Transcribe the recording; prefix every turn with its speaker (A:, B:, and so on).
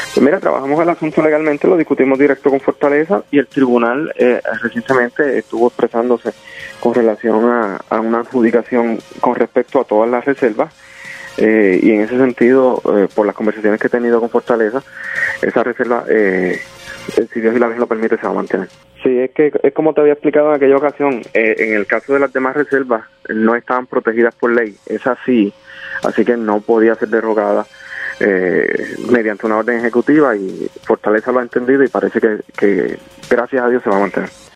A: Pues mira, trabajamos el asunto legalmente, lo discutimos directo con Fortaleza y el tribunal recientemente estuvo expresándose con relación a una adjudicación con respecto a todas las reservas y en ese sentido, por las conversaciones que he tenido con Fortaleza, esa reserva, si Dios y la Virgen lo permite, se va a mantener. Sí, es que es como te había explicado en aquella ocasión, en el caso de las demás reservas no estaban protegidas por ley, esa sí, así que no podía ser derogada mediante una orden ejecutiva y Fortaleza lo ha entendido y parece que gracias a Dios se va a mantener.